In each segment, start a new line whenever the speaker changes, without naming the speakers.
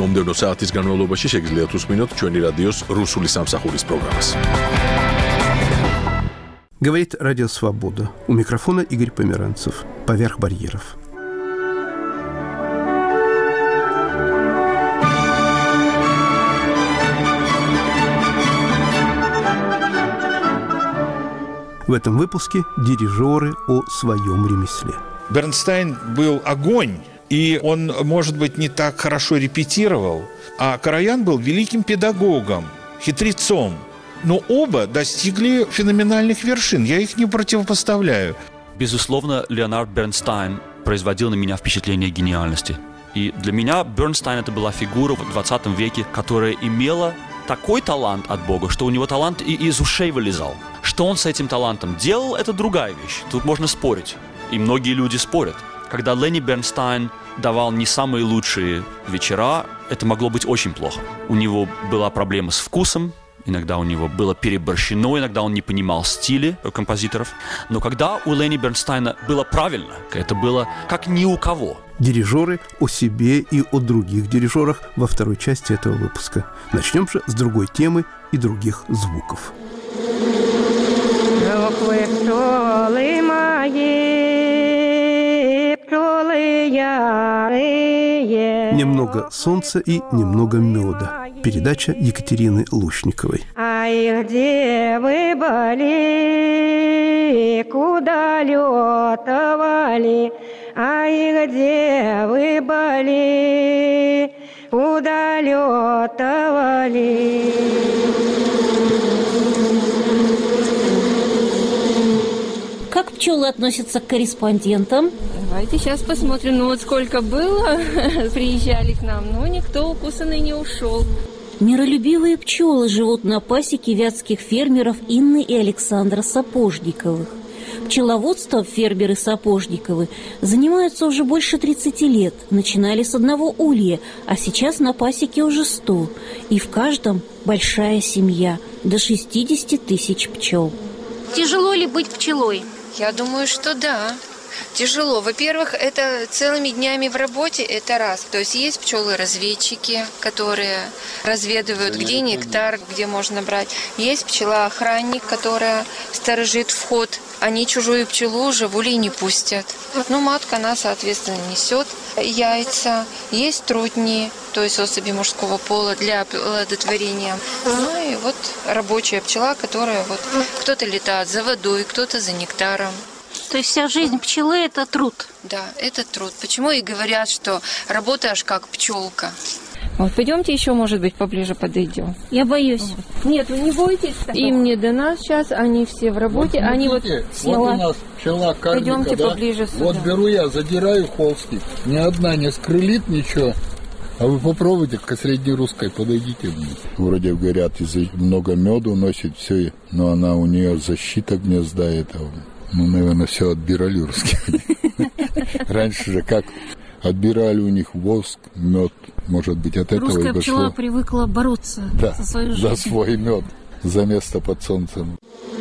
მომდევნო საათის განმავლობაში შეგიძლიათ უსმინოთ ჩვენი რადიოს რუსული სამსახურის პროგრამას.
Говорит Радио Свобода. У микрофона Игорь Померанцев. Поверх барьеров. В этом выпуске дирижеры о своем ремесле.
Бернстайн был огонь, и он, может быть, не так хорошо репетировал, а Караян был великим педагогом, хитрецом. Но оба достигли феноменальных вершин, я их не противопоставляю.
Безусловно, Леонард Бернстайн производил на меня впечатление гениальности. И для меня Бернстайн это была фигура в 20 веке, которая имела такой талант от Бога, что у него талант и из ушей вылезал. Что он с этим талантом делал, это другая вещь. Тут можно спорить. И многие люди спорят. Когда Ленни Бернстайн давал не самые лучшие вечера, это могло быть очень плохо. У него была проблема с вкусом, иногда у него было переборщено, иногда он не понимал стили композиторов. Но когда у Ленни Бернстайна было правильно, это было как ни у кого.
Дирижеры о себе и о других дирижерах во второй части этого выпуска. Начнем же с другой темы и других звуков.
Пчелы мои, пчелы ярые.
Немного солнца и немного меда. Передача Екатерины Лушниковой.
Ай, где вы были, куда летовали? Ай, где вы были, куда летовали?
Как пчелы относятся к корреспондентам?
Давайте сейчас посмотрим. Ну вот сколько было, приезжали к нам, но никто укусанный не ушел.
Миролюбивые пчелы живут на пасеке вятских фермеров Инны и Александра Сапожниковых. Пчеловодством фермеры Сапожниковы занимаются уже больше 30 лет. Начинали с одного улья, а сейчас на пасеке уже 100. И в каждом большая семья, до 60 тысяч пчел.
Тяжело ли быть пчелой?
Я думаю, что да. Тяжело. Во-первых, это целыми днями в работе, это раз. То есть есть пчелы-разведчики, которые разведывают, где нектар, где можно брать. Есть пчела-охранник, которая сторожит вход. Они чужую пчелу уже в улей не пустят. Ну, матка, она, соответственно, несет яйца. Есть трутни, то есть особи мужского пола для оплодотворения. Ну и вот рабочая пчела, которая вот кто-то летает за водой, кто-то за нектаром.
То есть вся жизнь пчелы – это труд?
Да, это труд. Почему и говорят, что работаешь как пчелка.
Вот, пойдемте еще, может быть, поближе подойдем.
Я боюсь.
Нет, вы не бойтесь. Им не до нас сейчас, они все в работе.
Вот,
они
видите, вот у нас пчела кармика,
пойдемте
да?
Поближе сюда.
Вот беру я, задираю холстик. Ни одна не скрылит ничего. А вы попробуйте к среднерусской, подойдите. Вроде говорят, много меду носит, все, но она у нее защита гнезда этого. Ну, наверное, все отбирали русские. Раньше же как отбирали у них воск, мед. Может быть, от этого
русская
и пошло.
пчела привыкла бороться за свою жизнь.
За свой мед, за место под солнцем.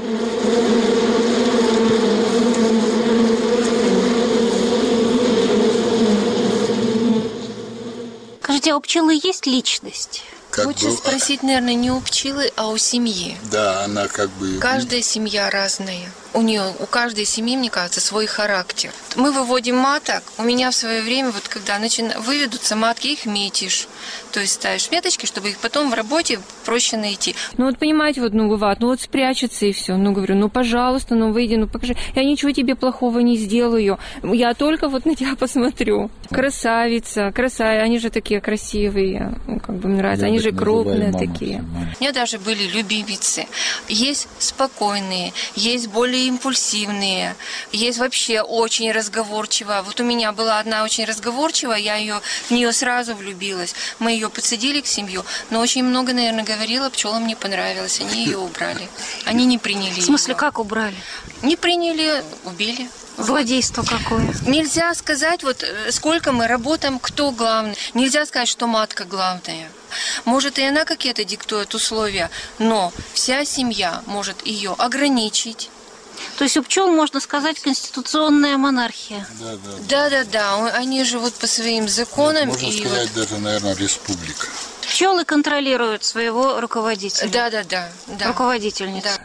Скажите, а у пчелы есть личность?
Лучше спросить, наверное, не у пчелы, а у семьи.
Да, она как бы...
Каждая семья разная. У каждой семьи, мне кажется, свой характер. Мы выводим маток. У меня в свое время, вот когда выведутся матки, их метишь. То есть ставишь меточки, чтобы их потом в работе проще найти.
Ну вот понимаете, вот, бывает, спрячется и все. Говорю, пожалуйста, выйди, покажи. Я ничего тебе плохого не сделаю. Я только вот на тебя посмотрю. Красавица, они же такие красивые, как бы мне нравится. Они же крупные такие.
У меня даже были любимицы. Есть спокойные, есть более импульсивные, есть вообще очень разговорчивая. Вот у меня была одна очень разговорчивая, в нее сразу влюбилась. Мы ее подсадили к семью, но очень много, наверное, говорила, пчелам не понравилось, они ее убрали. Они не приняли.
В смысле,
ее.
как убрали?
Не приняли, убили.
Злодейство какое?
Нельзя сказать, сколько мы работаем, кто главный. Нельзя сказать, что матка главная. Может, и она какие-то диктует условия, но вся семья может ее ограничить,
То есть у пчел, можно сказать, конституционная монархия.
Да. Они живут по своим законам.
Можно сказать, даже, наверное, республика.
Пчелы контролируют своего руководителя.
Да.
Руководительницу.
Да.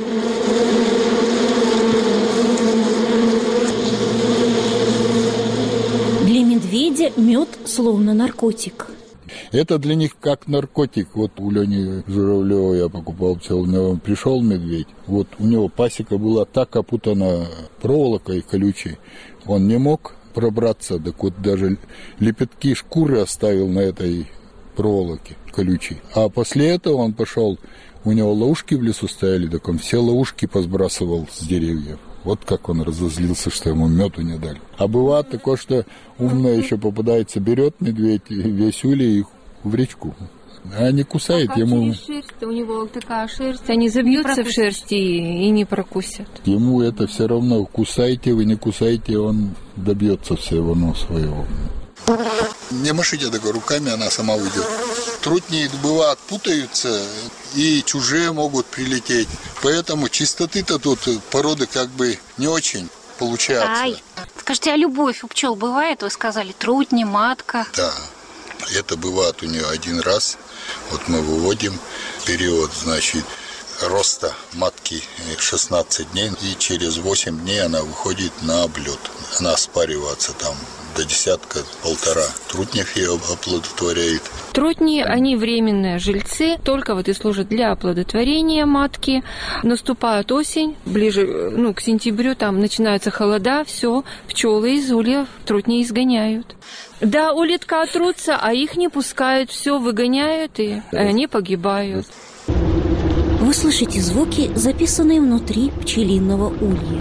Для медведя мед словно наркотик.
Это для них как наркотик. Вот у Лени Журавлева я покупал пчел, у него пришел медведь. Вот у него пасека была так опутана проволокой колючей, он не мог пробраться, так вот даже лепестки шкуры оставил на этой проволоке колючей. А после этого он пошел, у него ловушки в лесу стояли, так он все ловушки посбрасывал с деревьев. Вот как он разозлился, что ему меду не дали. А бывает такое, что умно еще попадается, берет медведь весь улей в речку. А не кусает ему.
Шерсть, у него такая шерсть, они забьются в шерсть и не прокусят.
Ему это все равно, кусайте вы, не кусайте, он добьется всего своего. Не машите такой руками, она сама уйдет. Трутни, бывает, путаются, и чужие могут прилететь. Поэтому чистоты-то тут породы как бы не очень получаются.
Скажите, а любовь у пчел бывает? Вы сказали, трутни, матка.
Да, это бывает у нее один раз. Вот мы выводим период, значит, роста матки 16 дней, и через 8 дней она выходит на облет. Она спаривается там до десятка-полтора трутнев ее оплодотворяет.
Трутни, они временные жильцы, только вот и служат для оплодотворения матки. Наступает осень, ближе к сентябрю, там начинаются холода, все, пчелы из ульев трутни изгоняют. Да, улитка трутся, а их не пускают, все выгоняют, и они погибают.
Вы слышите звуки, записанные внутри пчелиного улья.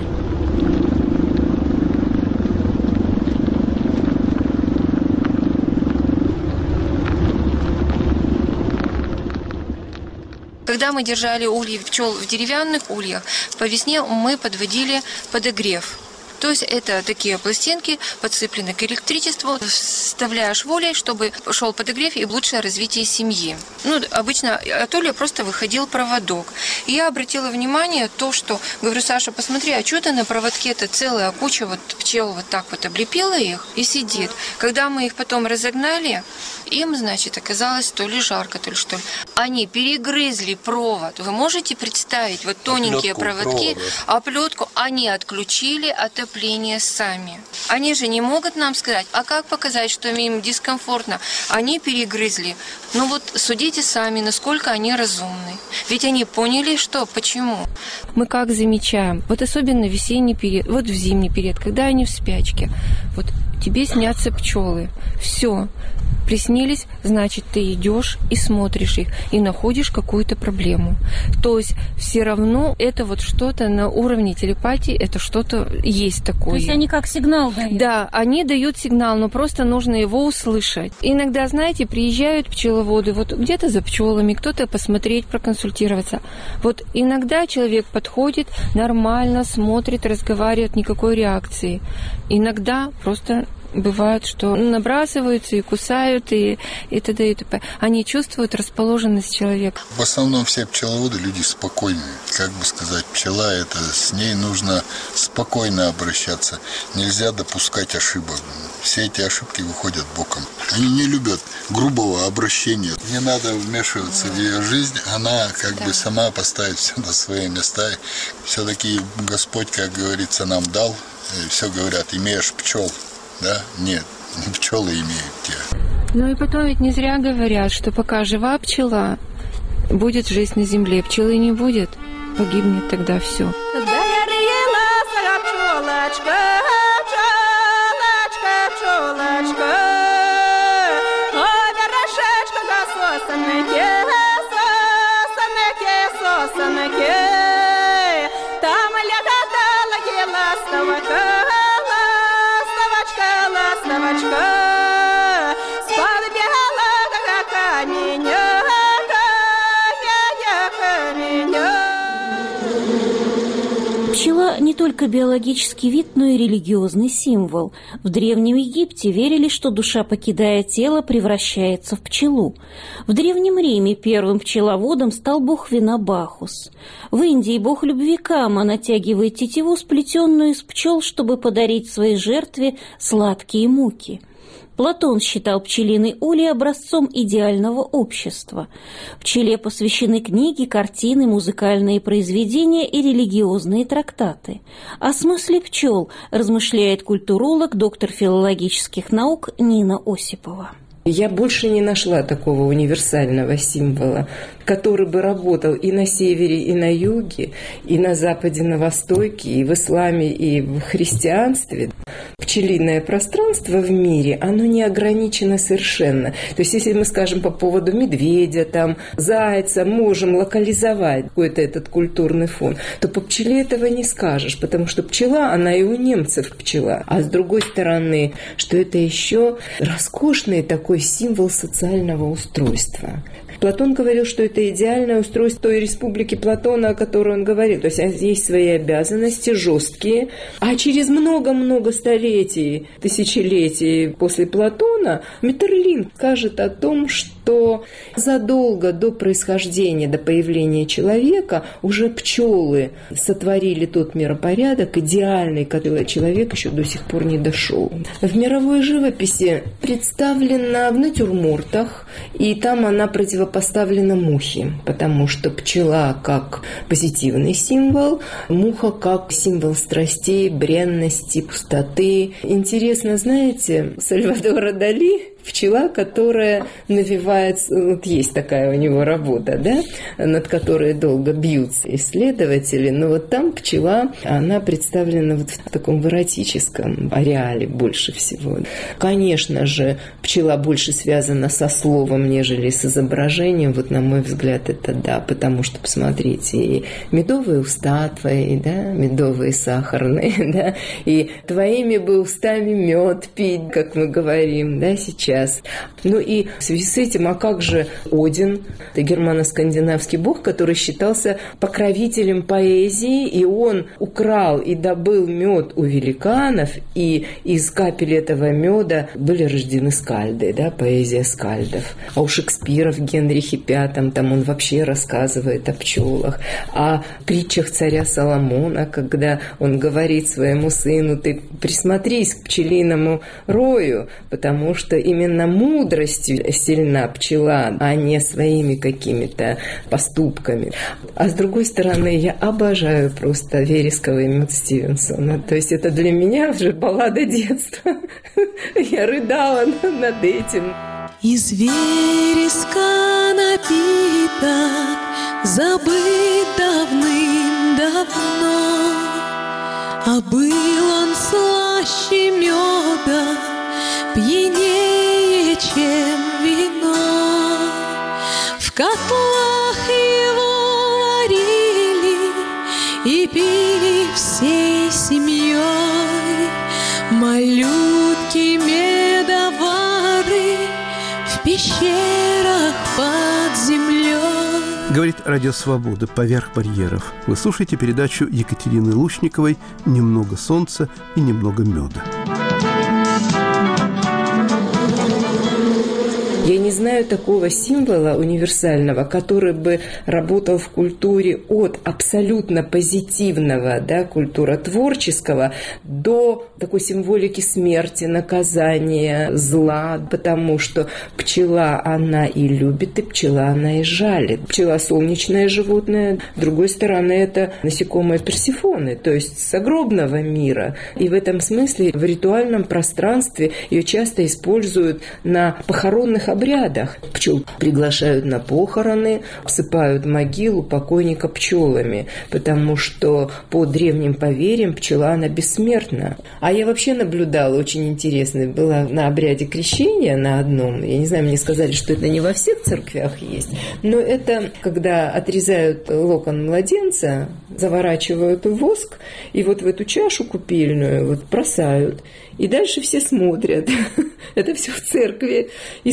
Когда мы держали ульи пчел в деревянных ульях, по весне мы подводили подогрев. То есть это такие пластинки, подцеплены к электричеству, вставляешь в улей, чтобы шел подогрев и лучшее развитие семьи. Обычно от улья просто выходил проводок. И я обратила внимание то, что, говорю, Саша, посмотри, а что ты на проводке-то целая куча вот пчел вот так вот облепила их и сидит. Когда мы их потом разогнали, им, значит, оказалось то ли жарко, то ли что ли. Они перегрызли провод. Вы можете представить, вот тоненькие проводки, оплетку, они отключили отопление сами. Они же не могут нам сказать, а как показать, что им дискомфортно? Они перегрызли. Судите сами, насколько они разумны. Ведь они поняли, почему.
Мы как замечаем, вот особенно в весенний период, вот в зимний период, когда они в спячке, вот тебе снятся пчелы. Все. Приснились, значит, ты идешь и смотришь их, и находишь какую-то проблему. То есть все равно это вот что-то на уровне телепатии, это что-то есть такое.
То есть они как сигнал дают?
Да, они дают сигнал, но просто нужно его услышать. Иногда, знаете, приезжают пчеловоды, вот где-то за пчелами, кто-то посмотреть, проконсультироваться. Вот иногда человек подходит, нормально смотрит, разговаривает, никакой реакции. Иногда просто бывает, что набрасываются и кусают, и т.д. и т.п. Они чувствуют расположенность человека.
В основном все пчеловоды люди спокойные. Как бы сказать, пчела, это с ней нужно спокойно обращаться. Нельзя допускать ошибок. Все эти ошибки выходят боком. Они не любят грубого обращения. Не надо вмешиваться в ее жизнь. Она как бы сама поставит все на свои места. Все-таки Господь, как говорится, нам дал. Все говорят, имеешь пчел. Да? Нет, пчелы имеют тебя.
И потом ведь не зря говорят, что пока жива пчела, будет жизнь на земле. Пчелы не будет, погибнет тогда все.
Когда я рыла, пчелочка, пчелочка, ой, вершечка до сосенки, там лягала ластовка.
Пчела не только только биологический вид, но и религиозный символ. В Древнем Египте верили, что душа, покидая тело, превращается в пчелу. В Древнем Риме первым пчеловодом стал бог вина Бахус. В Индии бог любви Кама натягивает тетиву, сплетенную из пчел, чтобы подарить своей жертве сладкие муки. Платон считал пчелиный улей образцом идеального общества. Пчеле посвящены книги, картины, музыкальные произведения и религиозные трактаты. О смысле пчел размышляет культуролог, доктор филологических наук Нина Осипова.
Я больше не нашла такого универсального символа, который бы работал и на севере, и на юге, и на западе, на востоке, и в исламе, и в христианстве. Пчелиное пространство в мире, оно не ограничено совершенно. То есть, если мы скажем по поводу медведя, там, зайца, можем локализовать какой-то этот культурный фон, то по пчеле этого не скажешь, потому что пчела, она и у немцев пчела. А с другой стороны, что это еще роскошный такой символ социального устройства. Платон говорил, что это идеальное устройство той республики Платона, о которой он говорил. То есть есть свои обязанности жесткие. А через много-много столетий, тысячелетий после Платона Метерлинк скажет о том, что задолго до происхождения, до появления человека уже пчелы сотворили тот миропорядок идеальный, который человек еще до сих пор не дошел. В мировой живописи представлена в натюрмортах, и там она противопоставлена мухе, потому что пчела как позитивный символ, муха как символ страстей, бренности, пустоты. Интересно, знаете, Сальвадора Дали пчела, которая навевает, вот есть такая у него работа, да, над которой долго бьются исследователи, но вот там пчела, она представлена вот в таком эротическом ареале больше всего. Конечно же, пчела больше связана со словом, нежели с изображением, вот на мой взгляд, это да, потому что, посмотрите, и медовые уста твои, да, медовые сахарные, да, и твоими бы устами мед пить, как мы говорим, да, сейчас. Ну и в связи с этим, а как же Один? Это германо-скандинавский бог, который считался покровителем поэзии, и он украл и добыл мед у великанов, и из капель этого меда были рождены скальды, да, поэзия скальдов. А у Шекспира в Генрихе V там он вообще рассказывает о пчелах, о притчах царя Соломона, когда он говорит своему сыну: ты присмотрись к пчелиному рою, потому что именно мудростью сильна пчела, а не своими какими-то поступками. А с другой стороны, я обожаю просто вересковый мед Стивенсона. То есть это для меня уже баллада детства. Я рыдала над этим.
Из вереска напиток забыт давным-давно, а был он слаще меда, пьянее, чем вино. В котлах его варили и пили всей семьей. Малютки медовары в пещерах под землей.
Говорит Радио Свобода «Поверх барьеров». Вы слушаете передачу Екатерины Лучниковой «Немного солнца и немного меда».
Я не знаю такого символа универсального, который бы работал в культуре от абсолютно позитивного, да, культуротворческого, до такой символики смерти, наказания, зла, потому что пчела, она и любит, и пчела, она и жалит. Пчела – солнечное животное, с другой стороны, это насекомое Персефоны, то есть с загробного мира. И в этом смысле в ритуальном пространстве ее часто используют на похоронных обрядах. Пчел приглашают на похороны, обсыпают могилу покойника пчелами, потому что по древним поверьям пчела, она бессмертна. А я вообще наблюдала, очень интересно, была на обряде крещения на одном, я не знаю, мне сказали, что это не во всех церквях есть, но это когда отрезают локон младенца, заворачивают в воск, и вот в эту чашу купельную вот бросают. И дальше все смотрят. Это все в церкви. И смотрят.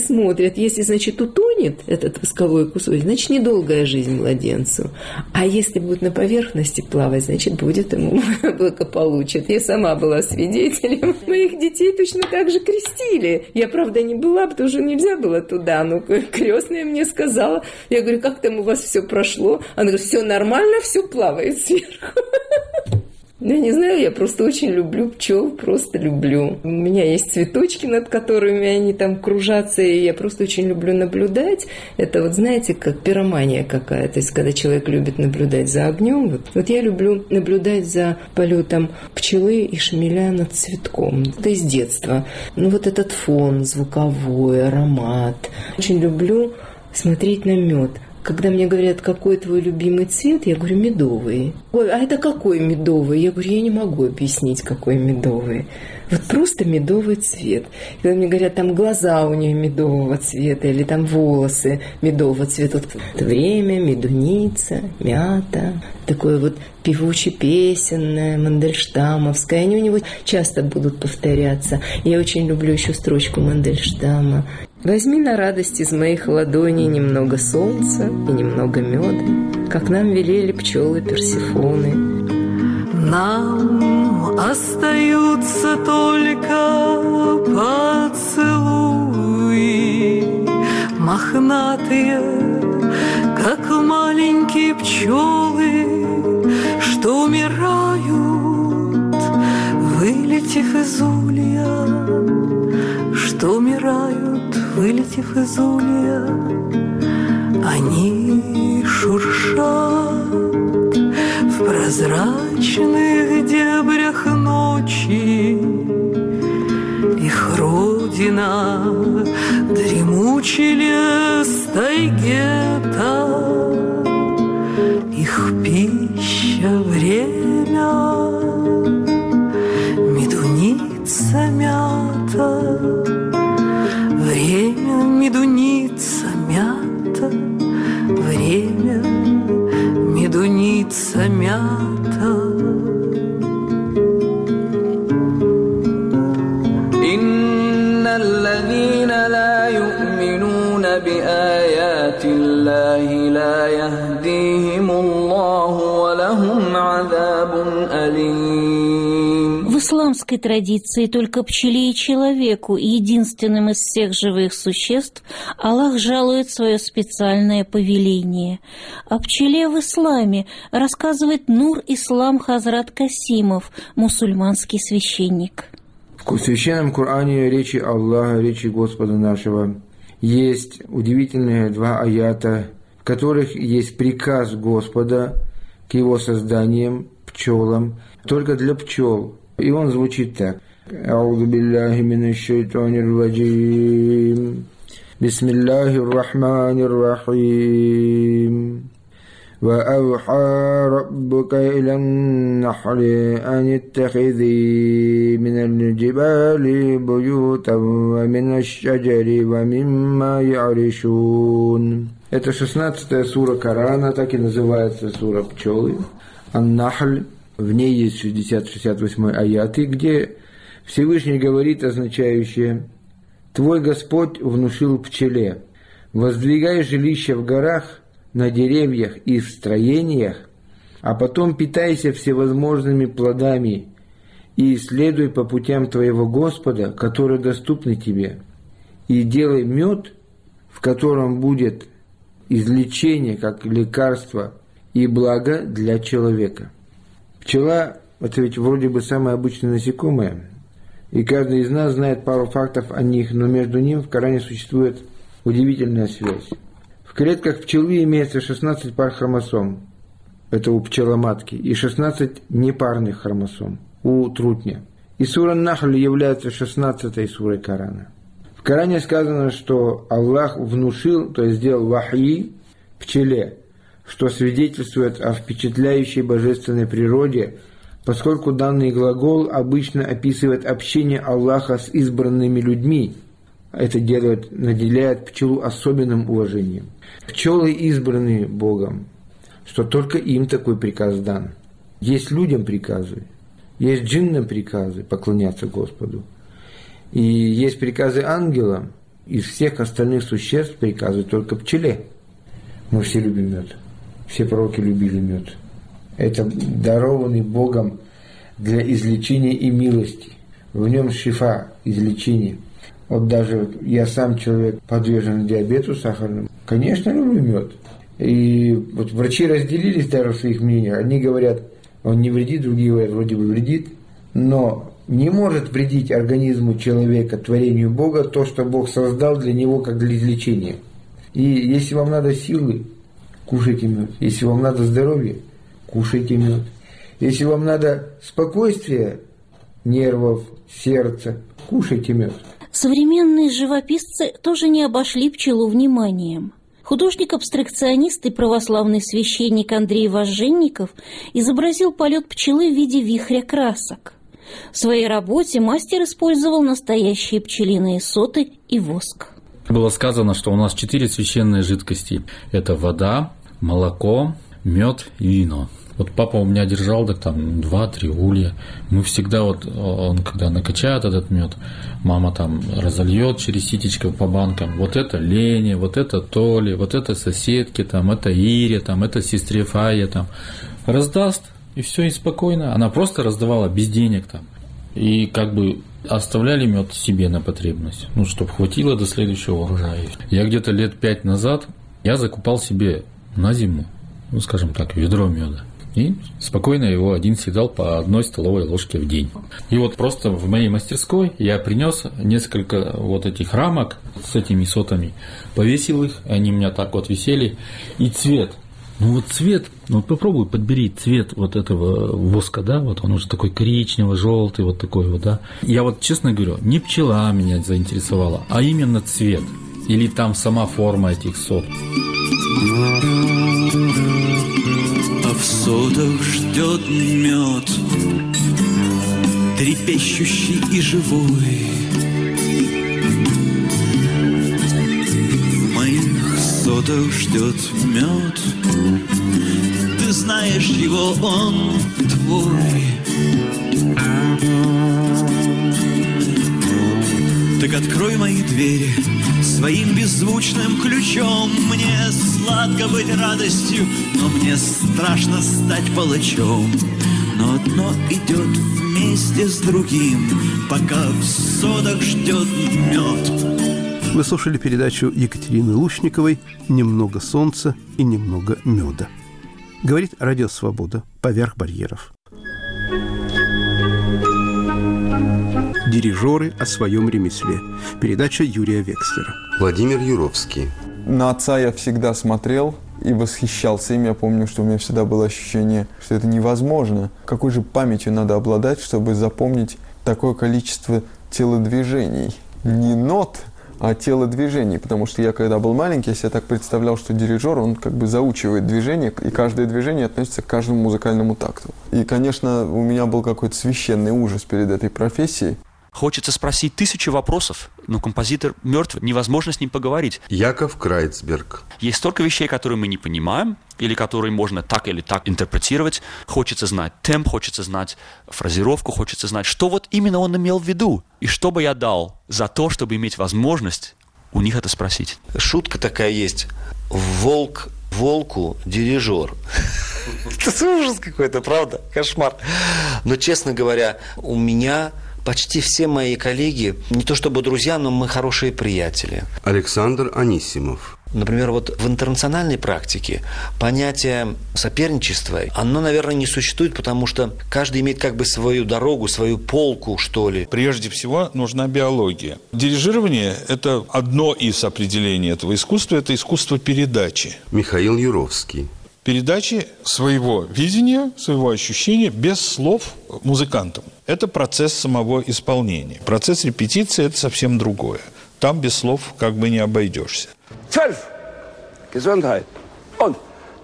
смотрят, если, значит, утонет этот восковой кусочек, значит, недолгая жизнь младенцу. А если будет на поверхности плавать, значит, будет ему благополучие. Я сама была свидетелем. Моих детей точно так же крестили. Я, правда, не была, потому что нельзя было туда. Но крестная мне сказала, я говорю, как там у вас все прошло? Она говорит, все нормально, все плавает сверху. Я не знаю, я просто очень люблю пчел, просто люблю. У меня есть цветочки, над которыми они там кружатся, и я просто очень люблю наблюдать. Это вот, знаете, как пиромания какая-то. То есть, когда человек любит наблюдать за огнем, вот я люблю наблюдать за полетом пчелы и шмеля над цветком. Это из детства. Ну, вот этот фон звуковой, аромат. Очень люблю смотреть на мед. Когда мне говорят, какой твой любимый цвет, я говорю, медовый. Ой, а это какой медовый? Я говорю, я не могу объяснить, какой медовый. Вот просто медовый цвет. Когда мне говорят, там глаза у нее медового цвета, или там волосы медового цвета. Вот время, медуница, мята. Такое вот певуче-песенное, мандельштамовское. Они у него часто будут повторяться. Я очень люблю еще строчку Мандельштама. Возьми на радость из моих ладоней немного солнца и немного меда, как нам велели пчелы Персефоны.
Нам остаются только поцелуи, мохнатые, как маленькие пчелы, что умирают, вылетев из улья, что умирают, вылетев из улья, они шуршат в прозрачных дебрях ночи. Их родина дремучий лес тайгета, их пища время, медуница мята. Время, медуница, мята, время, медуница, мята.
Инна аллазина ла ю'минуна би аяти Аллахи ла яхдихим Аллаху ва лахум азабун алим.
В исламской традиции только пчеле и человеку, единственным из всех живых существ, Аллах жалует свое специальное повеление. О пчеле в исламе рассказывает Нур-Ислам Хазрат Касимов, мусульманский священник.
В Священном Коране речи Аллаха, речи Господа нашего, есть удивительные 2 аята, в которых есть приказ Господа к его созданиям, пчелам, только для пчел. И он звучит так. А'уду биллахи минаш шайтанир раджим. Бисмиллахир рахманир рахим. Ва ауха раббука илан нахли ан иттахизи минал джибали буютан ва минаш шаджари ва мимма я'ришун. Это 16-я сура Корана, так и называется сура пчелы. Ан-Нахль. В ней есть 60-68 аяты, где Всевышний говорит, означающее: «Твой Господь внушил пчеле, воздвигай жилища в горах, на деревьях и в строениях, а потом питайся всевозможными плодами и исследуй по путям твоего Господа, которые доступны тебе, и делай мед, в котором будет излечение, как лекарство, и благо для человека». Пчела – это ведь вроде бы самое обычное насекомое, и каждый из нас знает пару фактов о них, но между ними в Коране существует удивительная связь. В клетках пчелы имеется 16 пар хромосом, это у пчеломатки, и 16 непарных хромосом у трутня. И сура Нахль является 16-й сурой Корана. В Коране сказано, что Аллах внушил, то есть сделал вахи пчеле, что свидетельствует о впечатляющей божественной природе, поскольку данный глагол обычно описывает общение Аллаха с избранными людьми. Это наделяет пчелу особенным уважением. Пчелы избраны Богом, что только им такой приказ дан. Есть людям приказы, есть джиннам приказы поклоняться Господу, и есть приказы ангелам, из всех остальных существ приказывает только пчеле. Мы все любим мед. Все пророки любили мед. Это дарованный Богом для излечения и милости. В нем шифа, излечение. Вот даже я сам человек, подвержен диабету сахарному, конечно, люблю мед. И вот врачи разделились даже в своих мнениях. Одни говорят, он не вредит, другие говорят, вроде бы вредит. Но не может вредить организму человека, творению Бога, то, что Бог создал для него как для излечения. И если вам надо силы, кушайте мед. Если вам надо здоровья, кушайте мед. Если вам надо спокойствия нервов, сердца, кушайте мед.
Современные живописцы тоже не обошли пчелу вниманием. Художник-абстракционист и православный священник Андрей Возженников изобразил полет пчелы в виде вихря красок. В своей работе мастер использовал настоящие пчелиные соты и воск.
Было сказано, что у нас 4 священные жидкости. Это вода, молоко, мед и вино. Вот папа у меня держал так там 2-3 улья. Мы всегда он когда накачает этот мед, мама там разольет через ситечко по банкам. Вот это Лене, вот это Толе, вот это соседке, там, это Ире, там, это сестре Фае, там. Раздаст, и все, и спокойно. Она просто раздавала без денег там. И как бы оставляли мед себе на потребность, чтобы хватило до следующего урожая. Я где-то лет 5 назад я закупал себе на зиму, скажем так, ведро меда. И спокойно его один съедал по 1 столовой ложке в день. И вот просто в моей мастерской я принес несколько вот этих рамок с этими сотами, повесил их, они у меня так вот висели. И цвет, цвет, попробуй подбери цвет вот этого воска, да, вот он уже такой коричнево-желтый, вот такой вот, да. Я вот, честно говорю, не пчела меня заинтересовала, а именно цвет. Или там сама форма этих сот.
А в сотах ждет мед, трепещущий и живой. В моих сотах ждет мед, ты знаешь его, он твой. Так открой мои двери своим беззвучным ключом. Мне сладко быть радостью, но мне страшно стать палачом. Но одно идет вместе с другим, пока в сотах ждет мед.
Вы слушали передачу Екатерины Лучниковой «Немного солнца и немного меда». Говорит Радио Свобода «Поверх барьеров». Дирижеры о своем ремесле. Передача Юрия Векслера.
Владимир Юровский.
На отца я всегда смотрел и восхищался им. Я помню, что у меня всегда было ощущение, что это невозможно. Какой же памятью надо обладать, чтобы запомнить такое количество телодвижений? Не нот, а телодвижений. Потому что я, когда был маленький, я себе так представлял, что дирижер, он как бы заучивает движение, и каждое движение относится к каждому музыкальному такту. И, конечно, у меня был какой-то священный ужас перед этой профессией.
Хочется спросить 1000 вопросов, но композитор мертв, невозможно с ним поговорить.
Яков Крайцберг.
Есть столько вещей, которые мы не понимаем, или которые можно так или так интерпретировать. Хочется знать темп, хочется знать фразировку, хочется знать, что вот именно он имел в виду. И что бы я дал за то, чтобы иметь возможность у них это спросить.
Шутка такая есть. Волк волку дирижер. Это ужас какой-то, правда? Кошмар. Но, честно говоря, у меня... Почти все мои коллеги, не то чтобы друзья, но мы хорошие приятели.
Александр Анисимов.
Например, вот в интернациональной практике понятие соперничества, оно, наверное, не существует, потому что каждый имеет как бы свою дорогу, свою полку, что ли.
Прежде всего нужна биология. Дирижирование – это одно из определений этого искусства, это искусство передачи.
Михаил Юровский.
Передачи своего видения, своего ощущения без слов музыкантам. Это процесс самого исполнения. Процесс репетиции – это совсем другое. Там без слов как бы не обойдешься.
12. Gesundheit. Und.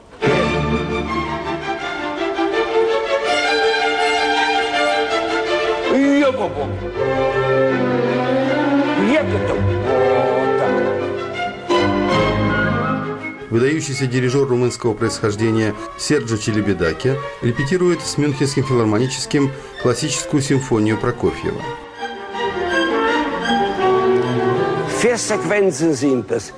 Выдающийся дирижер румынского происхождения Серджо Челебедаке репетирует с Мюнхенским филармоническим классическую симфонию Прокофьева.
Viersequenzen sind es.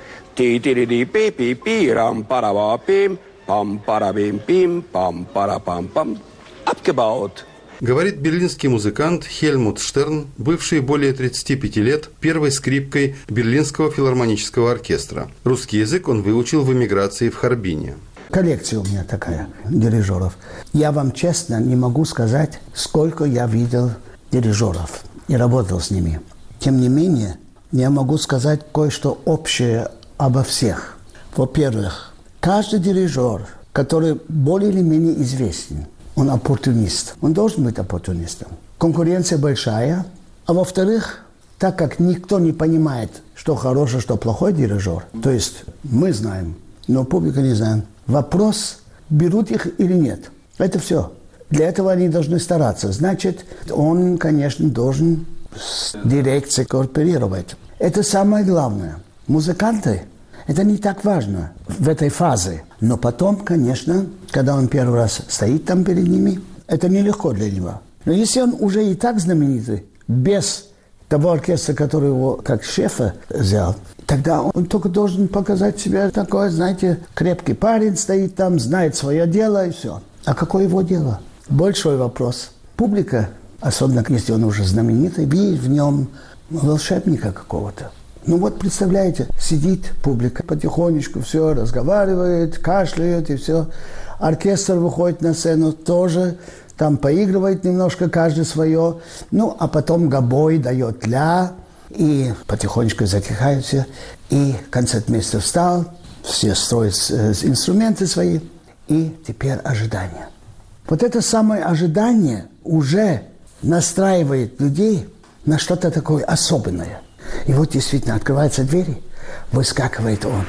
Ram parabim, pam parabim pim, pam parapam pam. Abgebaut.
Говорит берлинский музыкант Хельмут Штерн, бывший более 35 лет первой скрипкой Берлинского филармонического оркестра. Русский язык он выучил в эмиграции в Харбине.
Коллекция у меня такая дирижеров. Я вам честно не могу сказать, сколько я видел дирижеров и работал с ними. Тем не менее, я могу сказать кое-что общее обо всех. Во-первых, каждый дирижер, который более или менее известен, он оппортунист. Он должен быть оппортунистом. Конкуренция большая. А во-вторых, так как никто не понимает, что хороший, что плохой дирижер, то есть мы знаем, но публика не знает. Вопрос, берут их или нет. Это все. Для этого они должны стараться. Значит, он, конечно, должен с дирекцией кооперировать. Это самое главное. Музыканты, это не так важно в этой фазе. Но потом, конечно, когда он первый раз стоит там перед ними, это нелегко для него. Но если он уже и так знаменитый, без того оркестра, который его как шефа взял, тогда он только должен показать себя такой, знаете, крепкий парень стоит там, знает свое дело и все. А какое его дело? Большой вопрос. Публика, особенно если он уже знаменитый, видит в нем волшебника какого-то. Ну вот, представляете, сидит публика, потихонечку все разговаривает, кашляет и все. Оркестр выходит на сцену тоже, там поигрывает немножко, каждый свое. Ну, а потом гобой дает ля, и потихонечку затихают все. И концертмейстер встал, все строят инструменты свои, и теперь ожидание. Вот это самое ожидание уже настраивает людей на что-то такое особенное. И вот действительно открываются двери, выскакивает он.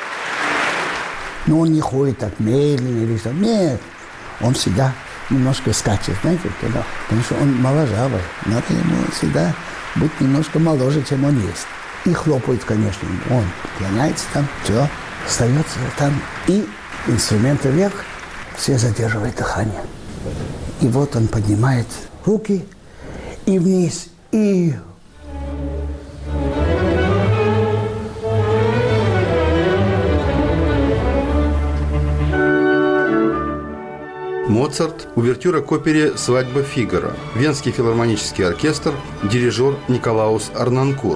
Но он не ходит так медленно или что. Нет, он всегда немножко скачет, знаете, туда, потому что он моложавый. Надо ему всегда быть немножко моложе, чем он есть. И хлопает, конечно, он гоняется там, все, остается там. И инструменты вверх, все задерживают дыхание. И вот он поднимает руки и вниз, и...
Моцарт, увертюра к опере «Свадьба Фигаро», Венский филармонический оркестр, дирижер Николаус Арнанкур.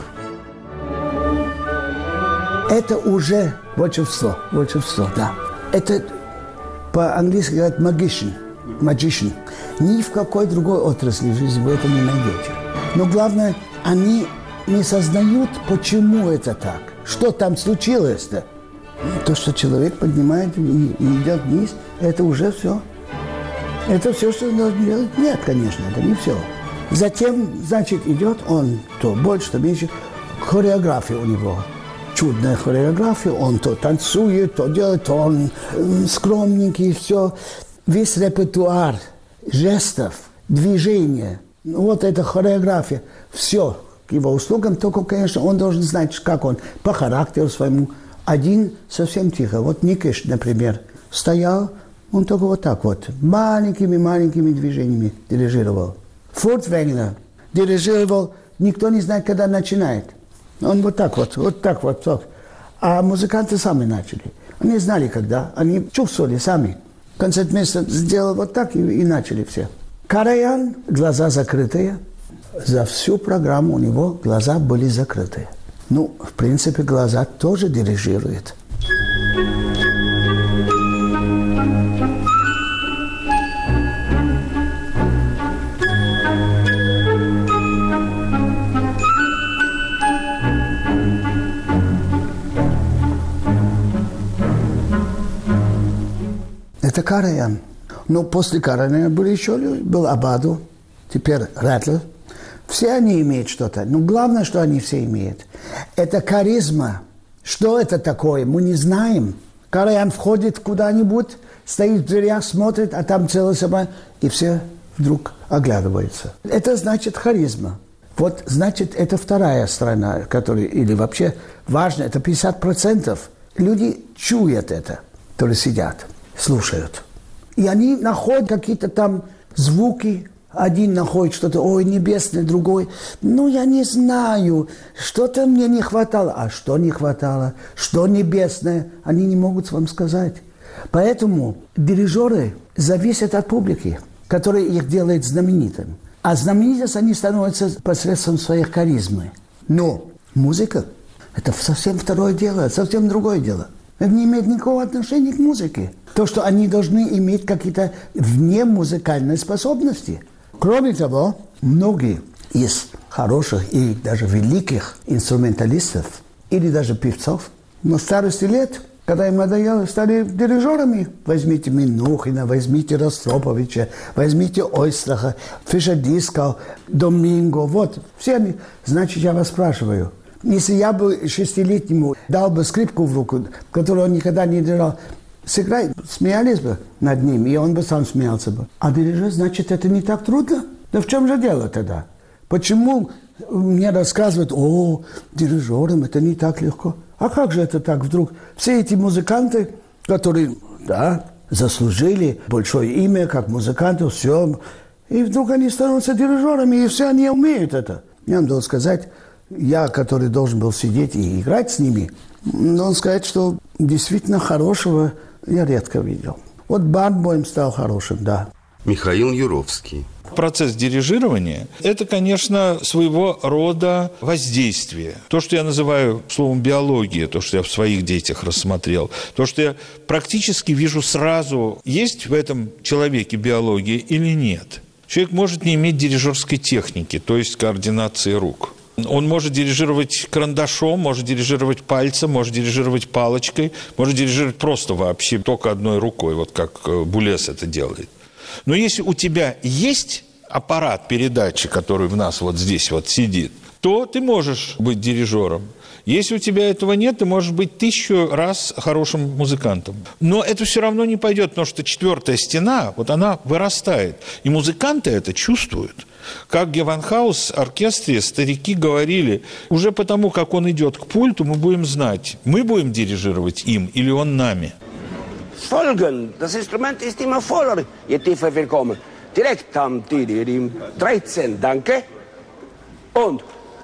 Это уже волшебство, да. Это по-английски говорят magician. Ни в какой другой отрасли жизни вы это не найдете. Но главное, они не сознают, почему это так. Что там случилось-то? То, что человек поднимает и идет вниз, это уже все. Это все, что он должен делать? Нет, конечно, это не все. Затем, значит, идет он то больше, то меньше. Хореография у него. Чудная хореография. Он то танцует, то делает, то он скромненький, все. Весь репертуар жестов, движения. Вот эта хореография. Все к его услугам. Только, конечно, он должен знать, как он по характеру своему. Один совсем тихо. Вот Никиш, например, стоял. Он только вот так вот, маленькими движениями дирижировал. Фуртвängler дирижировал, никто не знает, когда начинает. Он вот так вот. А музыканты сами начали. Они знали, когда, они чувствовали сами. Концертмейстер сделал вот так и начали все. Караян, глаза закрытые. За всю программу у него глаза были закрыты. Ну, в принципе, глаза тоже дирижируют. Это Караян. Но после Караяна был Абаду, теперь Рэтль. Все они имеют что-то. Но главное, что они все имеют, это харизма. Что это такое, мы не знаем. Караян входит куда-нибудь, стоит в дверях, смотрит, а там целая собака, и все вдруг оглядываются. Это значит харизма. Вот, значит, это вторая сторона, которая, или вообще важно, это 50%. Люди чуют это, которые сидят, слушают. И они находят какие-то там звуки, один находит что-то, ой, небесное, другой. Ну, я не знаю, что-то мне не хватало. А что не хватало? Что небесное? Они не могут вам сказать. Поэтому дирижеры зависят от публики, которая их делает знаменитым. А знаменитость они становятся посредством своих харизмы. Но музыка – это совсем второе дело, совсем другое дело. Это не имеет никакого отношения к музыке. То, что они должны иметь какие-то внемузыкальные способности. Кроме того, многие из хороших и даже великих инструменталистов или даже певцов на старости лет, когда им надоело, стали дирижерами. Возьмите Минухина, возьмите Ростроповича, возьмите Ойстраха, Фишер-Дискау, Доминго. Вот, все они. Значит, я вас спрашиваю, если я бы 6-летнему дал бы скрипку в руку, которую он никогда не держал, сыграй, смеялись бы над ним, и он бы сам смеялся бы. А дирижер, значит, это не так трудно? Да в чем же дело тогда? Почему мне рассказывают, о, дирижерам это не так легко? А как же это так вдруг? Все эти музыканты, которые, да, заслужили большое имя, как музыканты, все, и вдруг они становятся дирижерами, и все они умеют это. Я вам должен сказать, я, который должен был сидеть и играть с ними, должен сказать, что действительно хорошего я редко видел. Вот Барнбойм стал хорошим, да.
Михаил Юровский.
Процесс дирижирования – это, конечно, своего рода воздействие. То, что я называю словом биология, то, что я в своих детях рассмотрел, то, что я практически вижу сразу, есть в этом человеке биология или нет. Человек может не иметь дирижерской техники, то есть координации рук. Он может дирижировать карандашом, может дирижировать пальцем, может дирижировать палочкой, может дирижировать просто вообще только одной рукой, вот как Булес это делает. Но если у тебя есть аппарат передачи, который в нас вот здесь вот сидит, то ты можешь быть дирижером. Если у тебя этого нет, ты можешь быть 1000 раз хорошим музыкантом. Но это все равно не пойдет, потому что 4-я стена, вот она вырастает. И музыканты это чувствуют. Как Gewandhaus оркестре старики говорили, уже потому, как он идет к пульту, мы будем знать, мы будем дирижировать им или он нами.
Folgen, das Instrument ist immer voller, je tiefer wir kommen. Direkt am Tidirim 13, danke. Und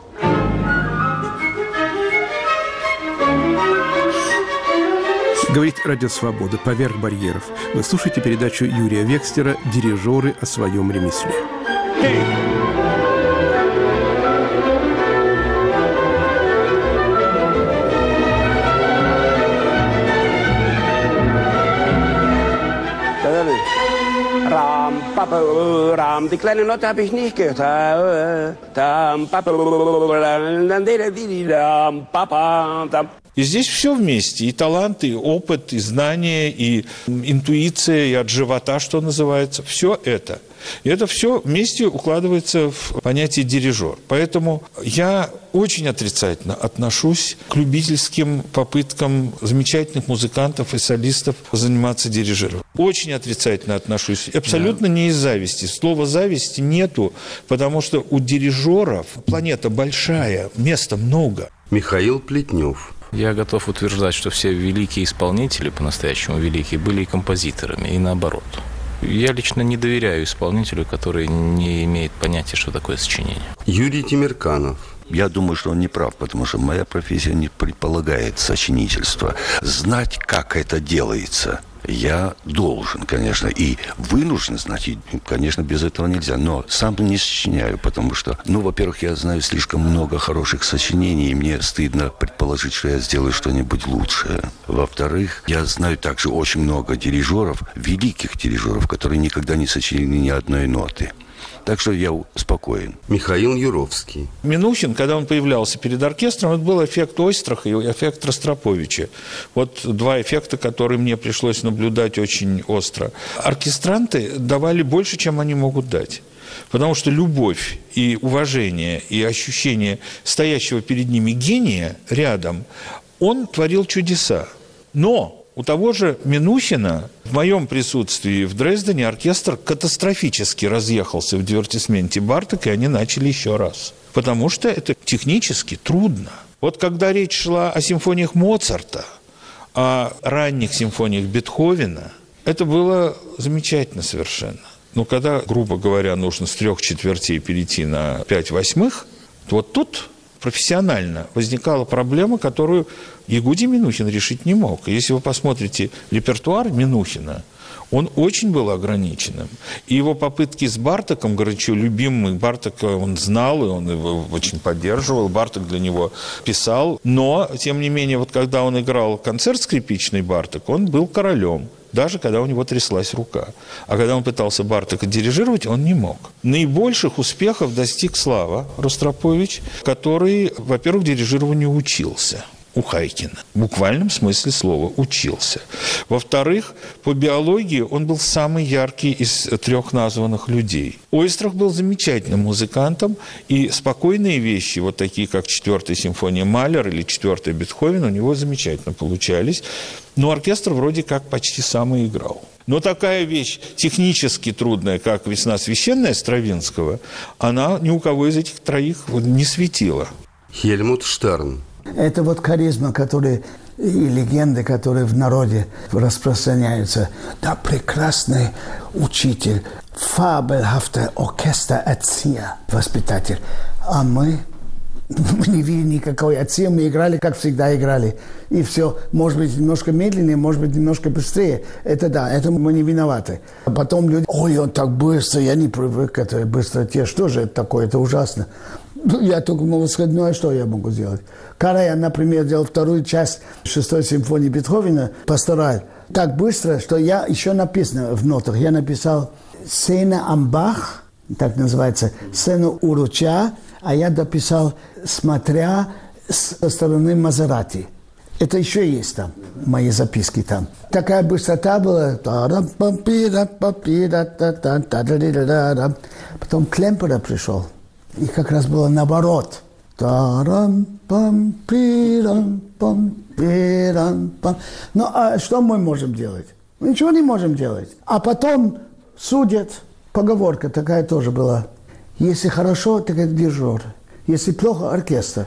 Говорит Радио Свобода «Поверх барьеров». Вы слушаете передачу Юрия Векстера «Дирижеры о своем ремесле».
Ram, die kleine Note habe ich nicht gehört.
И здесь все вместе. И талант, и опыт, и знание, и интуиция, и от живота, что называется. Все это. И это все вместе укладывается в понятие дирижер. Поэтому я очень отрицательно отношусь к любительским попыткам замечательных музыкантов и солистов заниматься дирижированием. Очень отрицательно отношусь. Абсолютно не из зависти. Слова зависти нету, потому что у дирижеров планета большая, места много.
Михаил Плетнев.
Я готов утверждать, что все великие исполнители, по-настоящему великие, были и композиторами, и наоборот. Я лично не доверяю исполнителю, который не имеет понятия, что такое сочинение.
Юрий Тимирканов.
Я думаю, что он не прав, потому что моя профессия не предполагает сочинительство. Знать, как это делается, я должен, конечно, и вынужден знать, и, конечно, без этого нельзя. Но сам не сочиняю, потому что, во-первых, я знаю слишком много хороших сочинений, и мне стыдно предположить, что я сделаю что-нибудь лучшее. Во-вторых, я знаю также очень много дирижеров, великих дирижеров, которые никогда не сочинили ни одной ноты. Так что я спокоен.
Михаил Юровский.
Минухин, когда он появлялся перед оркестром, это был эффект Ойстраха и эффект Ростроповича. Вот два эффекта, которые мне пришлось наблюдать очень остро. Оркестранты давали больше, чем они могут дать. Потому что любовь и уважение, и ощущение стоящего перед ними гения рядом, он творил чудеса. Но у того же Минухина в моем присутствии в Дрездене оркестр катастрофически разъехался в дивертисменте Барток, и они начали еще раз. Потому что это технически трудно. Вот когда речь шла о симфониях Моцарта, о ранних симфониях Бетховена, это было замечательно совершенно. Но когда, грубо говоря, нужно с 3/4 перейти на 5/8, то вот тут профессионально возникала проблема, которую Ягудий Минухин решить не мог. Если вы посмотрите репертуар Минухина, он очень был ограниченным. И его попытки с Бартоком, горячо любимым, Бартока он знал, и он его очень поддерживал, Барток для него писал. Но, тем не менее, вот когда он играл концерт скрипичный Барток, он был королем, даже когда у него тряслась рука. А когда он пытался Бартока дирижировать, он не мог. Наибольших успехов достиг Слава Ростропович, который, во-первых, дирижированию учился у Хайкина. В буквальном смысле слова учился. Во-вторых, по биологии он был самый яркий из 3 названных людей. Ойстрах был замечательным музыкантом, и спокойные вещи, вот такие, как 4-я симфония Малер или 4-я Бетховен, у него замечательно получались. Но оркестр вроде как почти сам и играл. Но такая вещь технически трудная, как «Весна священная» Стравинского, она ни у кого из этих троих не светила.
Хельмут Штерн.
Это вот харизма, и легенды, которые в народе распространяются. Да, прекрасный учитель, фабельhafter Orchester-Erzieher, воспитатель. А мы не видели никакой отца, мы играли, как всегда играли. И все, может быть, немножко медленнее, может быть, немножко быстрее. Это да, это мы не виноваты. А потом люди, ой, он так быстро, я не привык к этой быстроте. Что же это такое, это ужасно. Я только могу сказать, ну а что я могу сделать? Караян, например, делал 2-ю часть 6-й симфонии Бетховена, пастораль, так быстро, что я еще написано в нотах, я написал «Сцена амбах», так называется, «Сцену у ручья», а я дописал «Смотря со стороны Мазерати». Это еще есть там, мои записки там. Такая быстрота была. Потом Клемпера пришел. И как раз было наоборот. Ну, а что мы можем делать? Мы ничего не можем делать. А потом судят. Поговорка такая тоже была. Если хорошо, так это дирижер. Если плохо, оркестр.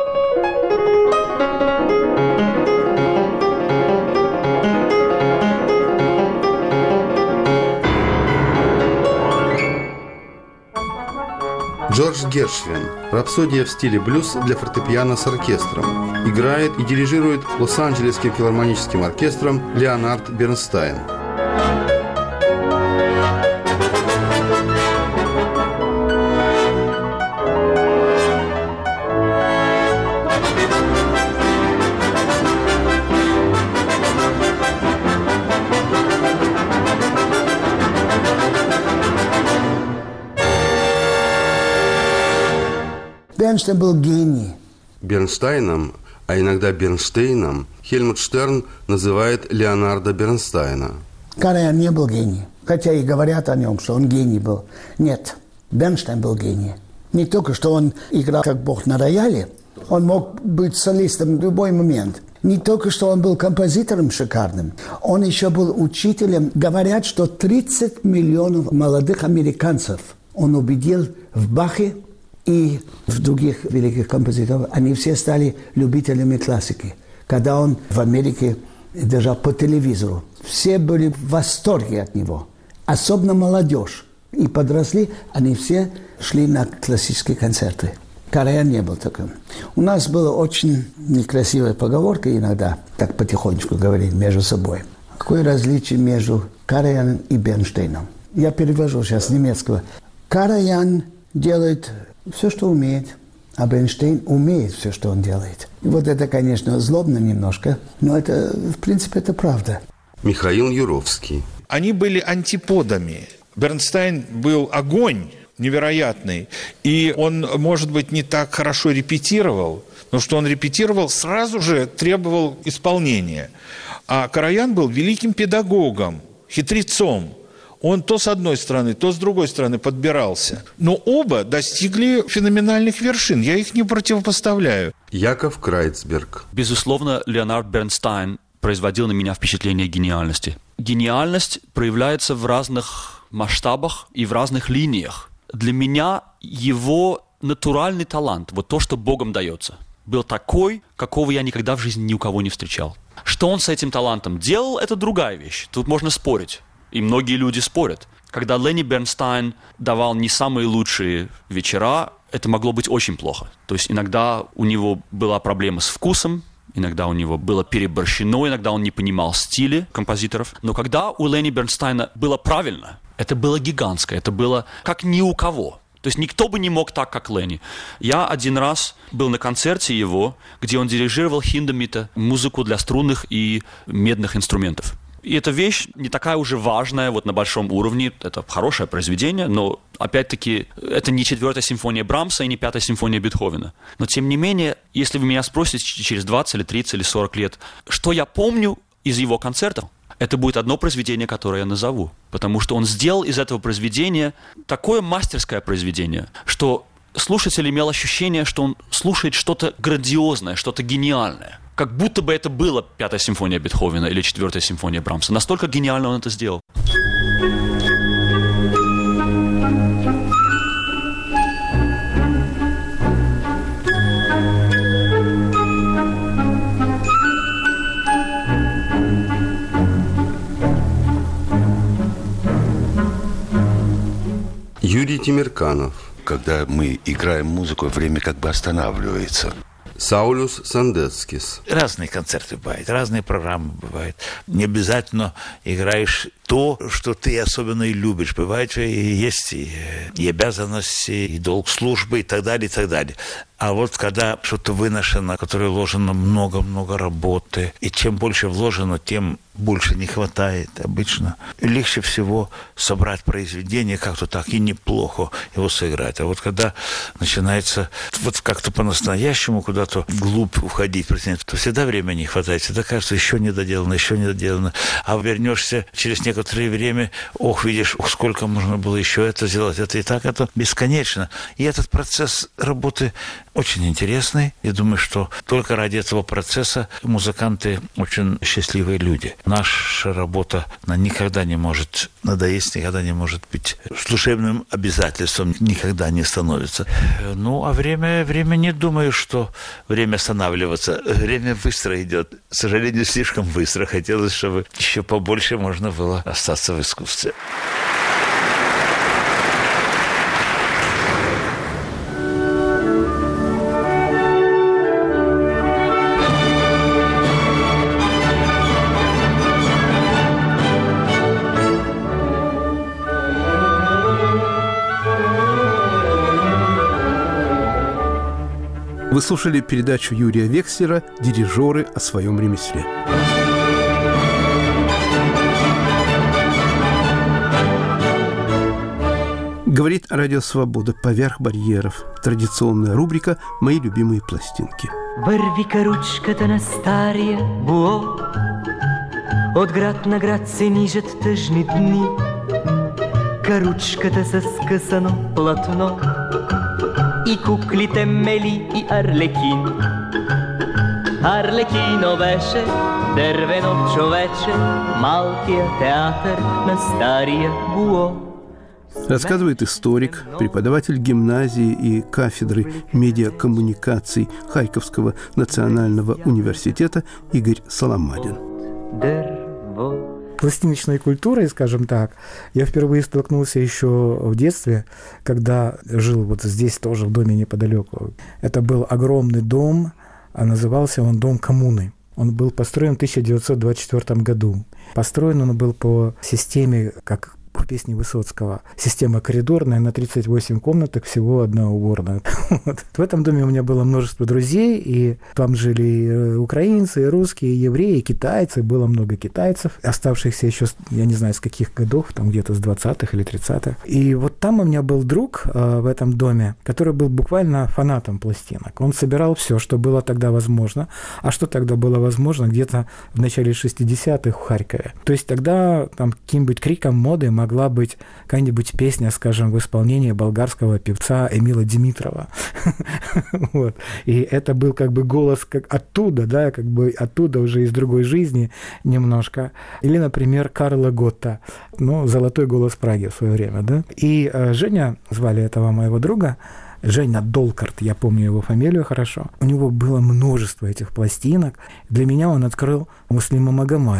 Джордж Гершвин. Рапсодия в стиле блюз для фортепиано с оркестром. Играет и дирижирует Лос-Анджелесским филармоническим оркестром Леонард Бернстайн.
Бернштейн был гений.
Бернстайном, а иногда Бернштейном, Хельмут Штерн называет Леонарда Бернстайна.
Караян не был гений. Хотя и говорят о нем, что он гений был. Нет, Бернштейн был гений. Не только, что он играл как бог на рояле, он мог быть солистом в любой момент. Не только, что он был композитором шикарным, он еще был учителем. Говорят, что 30 миллионов молодых американцев он убедил в Бахе и в других великих композиторов. Они все стали любителями классики. Когда он в Америке держал по телевизору, все были в восторге от него. Особенно молодежь. И подросли, они все шли на классические концерты. Караян не был таким. У нас была очень некрасивая поговорка иногда, так потихонечку говорить между собой. Какое различие между Караяном и Бернштейном? Я перевожу сейчас с немецкого. Караян делает все, что умеет, а Бернштейн умеет все, что он делает. И вот это, конечно, злобно немножко, но это, в принципе, это правда.
Михаил Юровский.
Они были антиподами. Бернстайн был огонь невероятный, и он, может быть, не так хорошо репетировал, но что он репетировал, сразу же требовал исполнения. А Караян был великим педагогом, хитрецом. Он то с одной стороны, то с другой стороны подбирался. Но оба достигли феноменальных вершин. Я их не противопоставляю.
Яков Крайцберг.
Безусловно, Леонард Бернстайн производил на меня впечатление гениальности. Гениальность проявляется в разных масштабах и в разных линиях. Для меня его натуральный талант, вот то, что Богом дается, был такой, какого я никогда в жизни ни у кого не встречал. Что он с этим талантом делал, это другая вещь. Тут можно спорить. И многие люди спорят. когда Ленни Бернстайн давал не самые лучшие вечера, это могло быть очень плохо. То есть иногда у него была проблема с вкусом, иногда у него было переборщено, иногда он не понимал стиля композиторов. Но когда у Ленни Бернстайна было правильно, это было гигантское, это было как ни у кого. То есть никто бы не мог так, как Ленни. Я один раз был на концерте его, где он дирижировал Хиндемита, музыку для струнных и медных инструментов. И эта вещь не такая уже важная вот на большом уровне. Это хорошее произведение, но, опять-таки, это не 4-я симфония Брамса и не 5-я симфония Бетховена. Но, тем не менее, если вы меня спросите через 20 или 30 или 40 лет, что я помню из его концертов, это будет одно произведение, которое я назову. Потому что он сделал из этого произведения такое мастерское произведение, что слушатель имел ощущение, что он слушает что-то грандиозное, что-то гениальное. Как будто бы это была 5-я симфония Бетховена или 4-я симфония Брамса. Настолько гениально он это сделал.
Юрий Тимирканов.
Когда мы играем музыку, время как бы останавливается.
Саулюс Сандецкис.
Разные концерты бывают, разные программы бывают. Не обязательно играешь то, что ты особенно и любишь. Бывает, и есть и обязанности, и долг службы, и так далее, и так далее. А вот когда что-то выношено, которое вложено много-много работы, и чем больше вложено, тем больше не хватает обычно. Легче всего собрать произведение как-то так и неплохо его сыграть. А вот когда начинается вот как-то по-настоящему куда-то вглубь уходить, то всегда времени не хватает. Всегда кажется, еще не доделано. А вернешься через некоторое время, видишь, сколько можно было еще это сделать. Это и так, это бесконечно. И этот процесс работы очень интересный. Я думаю, что только ради этого процесса музыканты очень счастливые люди. Наша работа, она никогда не может надоесть, никогда не может быть служебным обязательством, никогда не становится. А время не думаю, что время останавливаться. Время быстро идет. К сожалению, слишком быстро. Хотелось, чтобы еще побольше можно было остаться в искусстве.
Вы слушали передачу Юрия Векслера «Дирижеры о своем ремесле». Говорит Радио Свобода «Поверх барьеров». Традиционная рубрика «Мои любимые пластинки».
Върви каручката на стария буо, от град на град се нижат тъжни дни. Каручката с скъсано платно и куклите Мели и Арлекин. Арлекино беше дървено човече, малкия театър на стария буо.
Рассказывает историк, преподаватель гимназии и кафедры медиакоммуникаций Харьковского национального университета Игорь Соломадин.
Пластиночной культурой, скажем так, я впервые столкнулся еще в детстве, когда жил вот здесь тоже, в доме неподалеку. Это был огромный дом, а назывался он «Дом коммуны». Он был построен в 1924 году. Построен он был по системе, как в песне Высоцкого. Система коридорная, на 38 комнаток, всего одна уборная. Вот. В этом доме у меня было множество друзей, и там жили и украинцы, и русские, и евреи, и китайцы. Было много китайцев, оставшихся еще, я не знаю, с каких годов, там где-то с 20-х или 30-х. И вот там у меня был друг в этом доме, который был буквально фанатом пластинок. Он собирал все, что было тогда возможно. А что тогда было возможно? Где-то в начале 60-х в Харькове. То есть тогда там каким-нибудь криком моды могла быть какая-нибудь песня, скажем, в исполнении болгарского певца Эмила Димитрова. Вот. И это был как бы голос как оттуда, да, как бы оттуда уже из другой жизни немножко. Или, например, Карла Готта, «Золотой голос Праги» в свое время, да. И Женя, звали этого моего друга, Женя Долкарт, я помню его фамилию хорошо. У него было множество этих пластинок. Для меня он открыл Муслима Магомаева.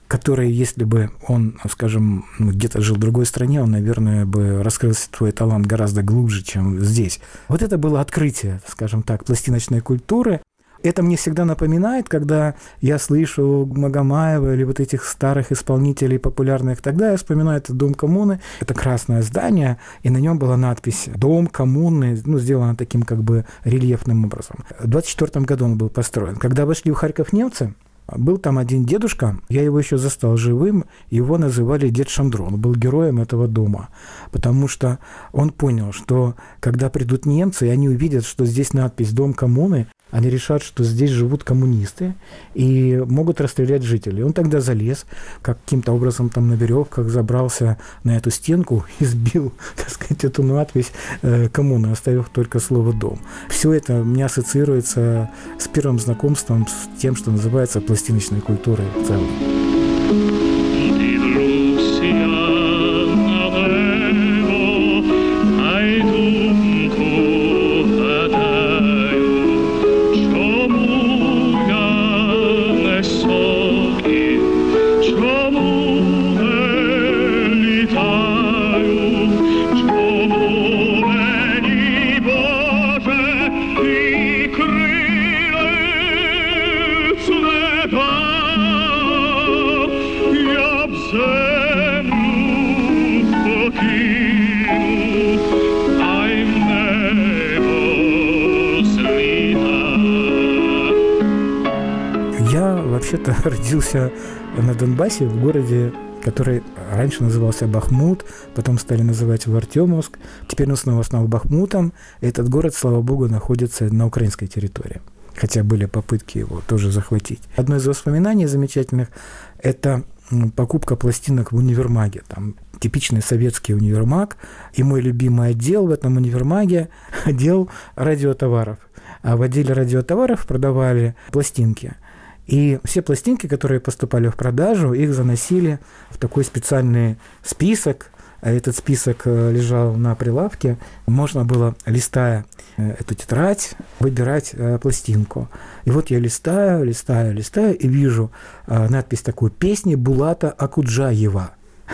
который, если бы он, скажем, где-то жил в другой стране, он, наверное, бы раскрыл свой талант гораздо глубже, чем здесь. Вот это было открытие, скажем так, пластиночной культуры. Это мне всегда напоминает, когда я слышу Магомаева или вот этих старых исполнителей популярных, тогда я вспоминаю этот Дом коммуны. Это красное здание, и на нем была надпись «Дом коммуны», сделана таким как бы рельефным образом. В 1924 году он был построен. Когда вошли в Харьков немцы, был там один дедушка, я его еще застал живым, его называли Дед Шандро, он был героем этого дома, потому что он понял, что когда придут немцы, и они увидят, что здесь надпись «Дом коммуны», они решат, что здесь живут коммунисты и могут расстрелять жителей. Он тогда залез, каким-то образом там на веревках забрался на эту стенку и сбил, так сказать, эту надпись коммуны, оставив только слово «дом». Все это у меня ассоциируется с первым знакомством с тем, что называется пластиночной культурой в целом. Вообще-то родился на Донбассе, в городе, который раньше назывался Бахмут, потом стали называть его Артемовск, теперь он снова стал Бахмутом. Этот город, слава богу, находится на украинской территории, хотя были попытки его тоже захватить. Одно из воспоминаний замечательных – это покупка пластинок в универмаге. Там типичный советский универмаг, и мой любимый отдел в этом универмаге – отдел радиотоваров. А в отделе радиотоваров продавали пластинки. И все пластинки, которые поступали в продажу, их заносили в такой специальный список. А этот список лежал на прилавке. Можно было, листая эту тетрадь, выбирать пластинку. И вот я листаю и вижу надпись такой: «Песни Булата Акуджаева».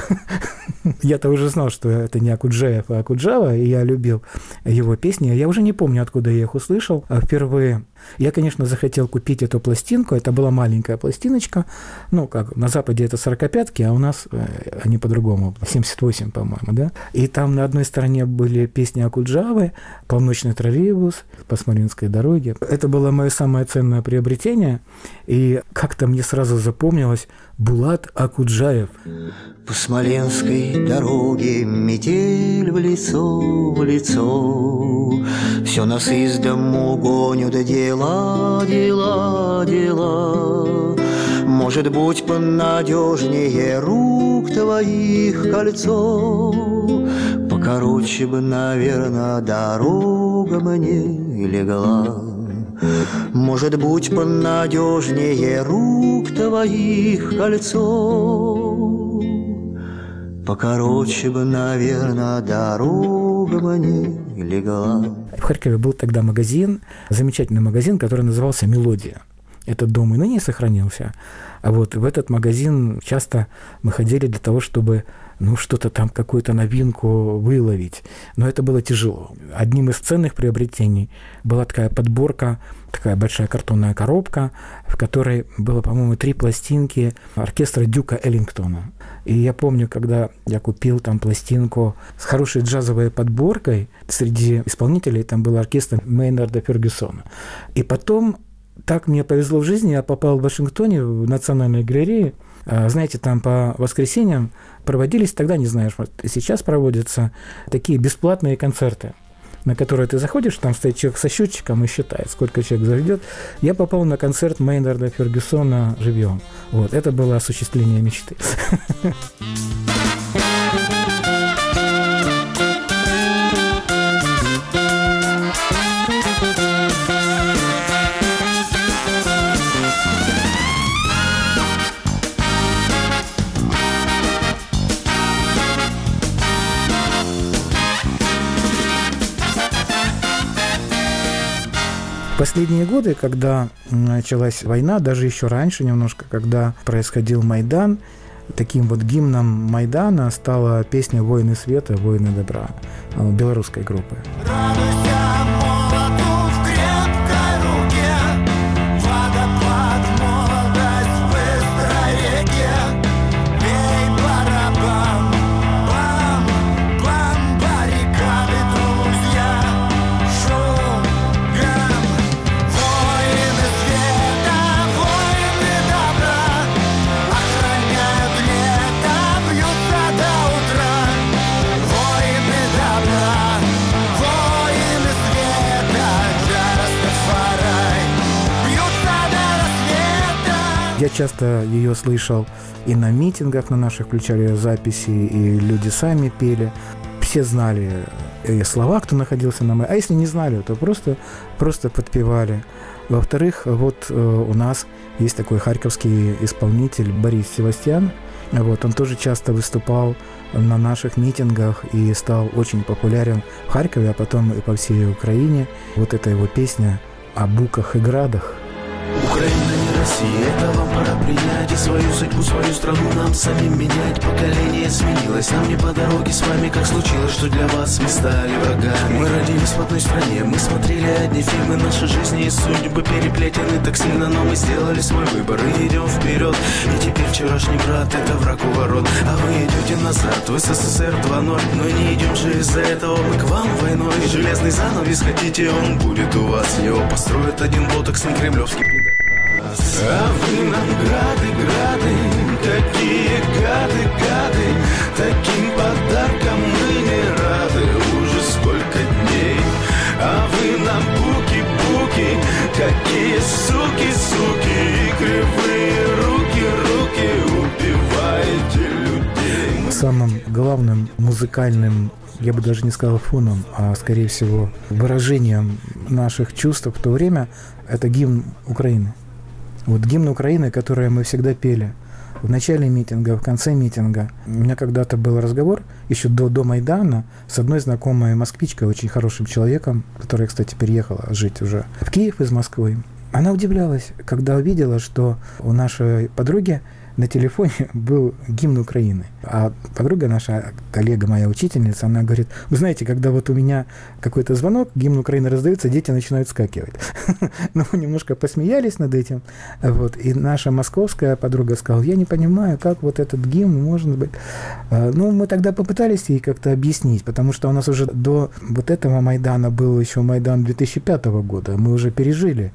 Я-то уже знал, что это не Акуджаев, а Акуджава, и я любил его песни. Я уже не помню, откуда я их услышал впервые. Я, конечно, захотел купить эту пластинку. Это была маленькая пластиночка. Как на Западе это 45-ки, а у нас они по-другому. 78, по-моему, да? И там на одной стороне были песни Акуджавы, «Полночный троллейбус», «По Смоленской дороге». Это было мое самое ценное приобретение. И как-то мне сразу запомнилось Булат Акуджаев.
По Смоленской дороге метель в лицо, все нас из дому гонят, дела. Может быть, понадежнее рук твоих кольцо, покороче бы, наверное, дорога мне легла. Может быть, понадежнее рук твоих кольцо, покороче бы, наверное, дорога мне легла.
В Харькове был тогда магазин, замечательный магазин, который назывался «Мелодия». Этот дом и ныне сохранился. А вот в этот магазин часто мы ходили для того, чтобы что-то там, какую-то новинку выловить. Но это было тяжело. Одним из ценных приобретений была такая подборка, такая большая картонная коробка, в которой было, по-моему, 3 пластинки оркестра Дюка Эллингтона. И я помню, когда я купил там пластинку с хорошей джазовой подборкой, среди исполнителей там был оркестр Мейнарда Фергюсона. И потом так мне повезло в жизни, я попал в Вашингтоне в Национальной галерее. Знаете, там по воскресеньям проводились, тогда не знаю, сейчас проводятся такие бесплатные концерты, на которые ты заходишь, там стоит человек со счетчиком и считает, сколько человек зайдет. Я попал на концерт Мейнарда Фергюсона живьем. Вот, это было осуществление мечты. последние годы, когда началась война, даже еще раньше немножко, когда происходил Майдан, таким вот гимном Майдана стала песня «Воины света, воины добра» белорусской группы. Я часто ее слышал и на митингах на наших, включали записи, и люди сами пели. Все знали слова, кто находился на а если не знали, то просто подпевали. Во-вторых, вот у нас есть такой харьковский исполнитель Борис Севастьян. Вот, он тоже часто выступал на наших митингах и стал очень популярен в Харькове, а потом и по всей Украине. Вот эта его песня о буках и градах.
Украина не Россия, это вам пора принять и свою судьбу, свою страну нам самим менять. Поколение сменилось, нам не по дороге с вами, как случилось, что для вас мы стали врагами. Мы родились в одной стране, мы смотрели одни фильмы, наши жизни и судьбы переплетены так сильно, но мы сделали свой выбор и идем вперед. И теперь вчерашний брат — это враг у ворот, а вы идете назад в СССР 2.0. Но не идем же из-за этого мы к вам войной. Железный занавес хотите, он будет у вас, его построит один ботоксный кремлевский пидор. А вы нам грады, какие гады, таким подарком мы не рады уже сколько дней. А вы нам буки, какие суки, и кривые руки убиваете людей.
Самым главным музыкальным, я бы даже не сказал фоном, а скорее всего выражением наших чувств в то время это гимн Украины. Вот гимн Украины, который мы всегда пели в начале митинга, в конце митинга. У меня когда-то был разговор, еще до Майдана, с одной знакомой москвичкой, очень хорошим человеком, которая, кстати, переехала жить уже в Киев из Москвы. Она удивлялась, когда увидела, что у нашей подруги на телефоне был гимн Украины. А подруга наша, коллега моя, учительница, она говорит: вы знаете, когда вот у меня какой-то звонок, гимн Украины раздается, дети начинают скакивать. Ну, мы немножко посмеялись над этим. Вот. И наша московская подруга сказала: я не понимаю, как вот этот гимн может быть. Ну, мы тогда попытались ей как-то объяснить, потому что у нас уже до вот этого Майдана был еще Майдан 2005 года. Мы уже пережили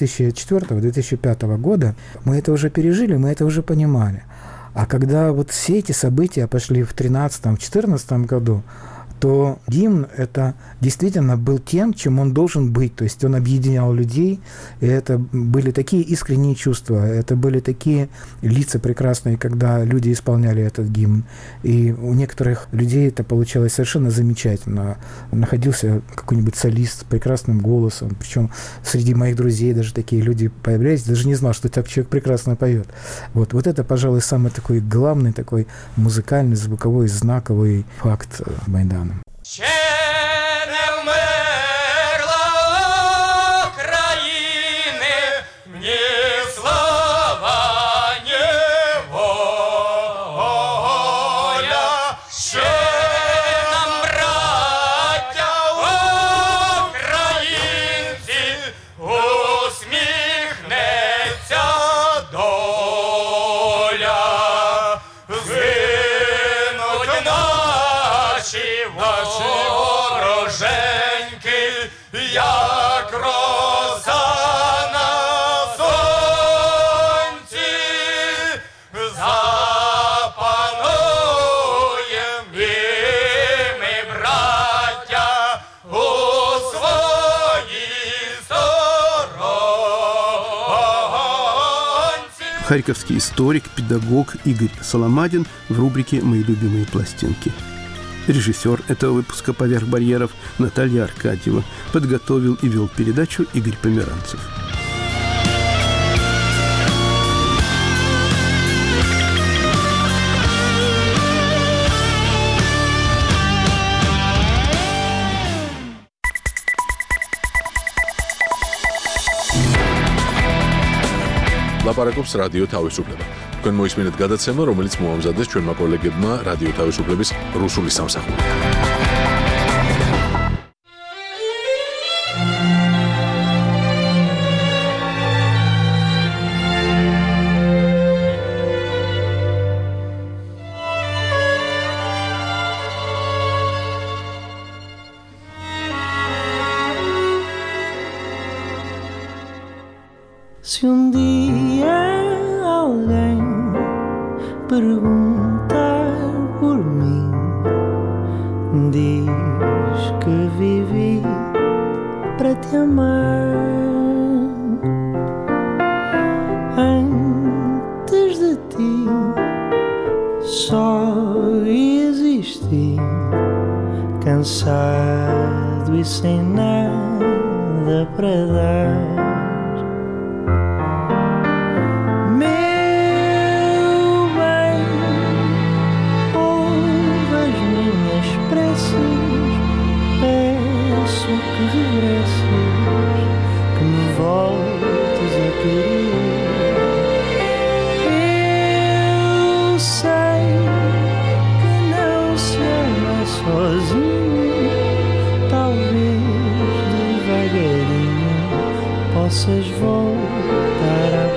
2004-2005 года. Мы это уже пережили, мы это уже понимали. А когда вот все эти события пошли в 2013-2014 году, то гимн это действительно был тем, чем он должен быть. То есть он объединял людей, и это были такие искренние чувства, это были такие лица прекрасные, когда люди исполняли этот гимн. И у некоторых людей это получалось совершенно замечательно. Находился какой-нибудь солист с прекрасным голосом, причем среди моих друзей даже такие люди появлялись, даже не знал, что так человек прекрасно поет. Вот это, пожалуй, самый такой главный, такой музыкальный, звуковой, знаковый факт Майдана.
Ще не вмерла України, ні слава, ні воля. Ще нам, браття українці, усміхнеться доля. Згинуть наші вороженьки, як роса на сонці, запануєм і ми, браття, у своїй сторонці.
Харьковский историк, педагог Игорь Соломадин в рубрике «Мои любимые пластинки». Режиссер этого выпуска «Поверх барьеров» Наталья Аркадьева. Подготовил и вел передачу Игорь Померанцев.
ლაპარაკობს რადიო თავისუფლება. თქვენ მოისმინეთ გადაცემა, რომელიც მოამზადეს ჩვენმა კოლეგებმა რადიო თავისუფლების რუსული სამსახური.
Se dia alguém perguntar por mim, diz que vivi para te amar. Antes de ti só existi, cansado e sem nada para dar. Possas voltar a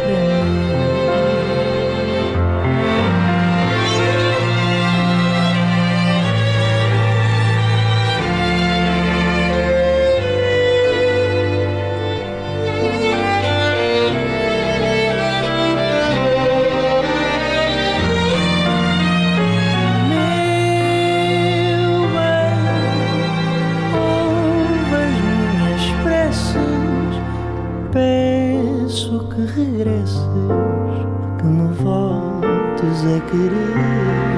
peço que regresses, que me voltes a querer.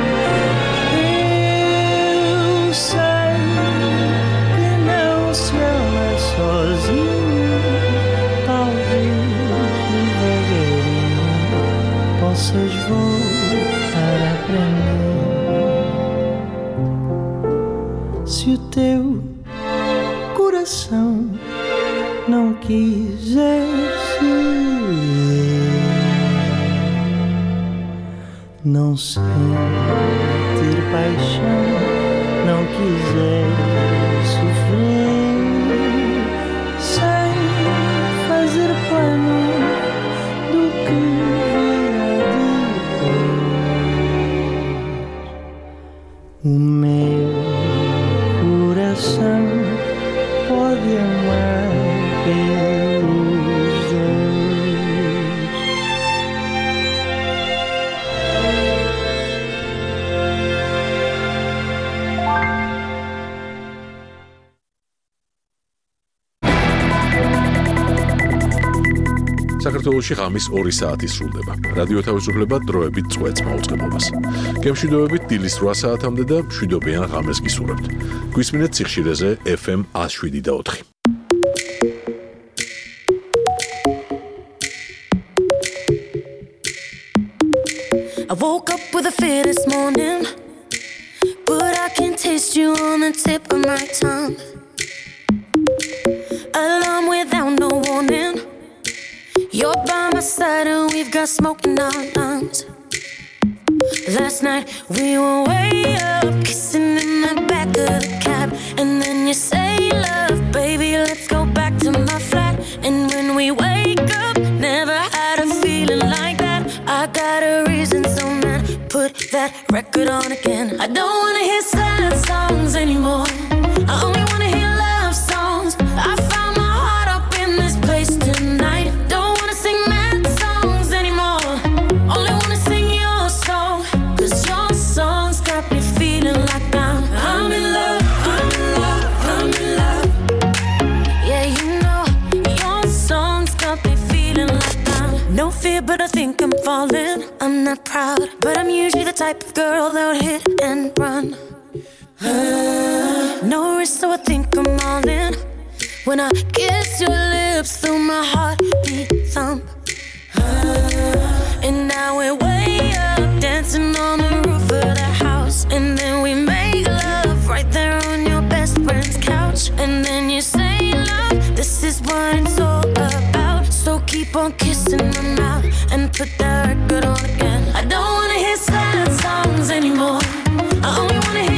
Eu sei que não se ama sozinho, talvez devagarinho possas voltar a aprender. Se o teu coração não quisesse, não sentir paixão, não quiser sofrer, sem fazer plano do que virá depois. O meu coração pode amar pelos dois.
საქართველოში ღამის 2 საათი სრულდება. რადიო თავისუფლება დროებით წვეთს მაუწყებლობას. გემშვიდობებით დილის 8 საათამდე და მშვიდობიან ღამეს გისურვებთ. გვისმინეთ სიხშირეზე FM 107.4.
I woke up with a fear this morning, but I can taste you on the tip of my tongue. Alarm without no warning, you're by my side and we've got smoke in our lungs. Last night we were way up, kissing in the back of the cab, and then you say, love, baby, let's go back to my flat. And when we wake up, never had a feeling like that. I got a reason, so man, put that record on again. I don't wanna hear sad songs anymore, I only wanna hear love songs. I found my heart up in this place tonight. Don't wanna sing mad songs anymore, only wanna sing your song. Cause your songs got me feeling like I'm in love, I'm in love, I'm in love. Yeah, you know, your songs got me feeling like no fear, but I think I'm falling. I'm not proud, but I'm usually the type of girl that would hit and run. No risk, so I think I'm all in. When I kiss your lips, feel my heartbeat thump. And now we're way up, dancing on the roof of the house. And then we make love right there on your best friend's couch. And then you say, love, this is what it's all about. So keep keep on kissing my mouth and put that record on again. I don't wanna hear sad songs anymore. I only wanna hear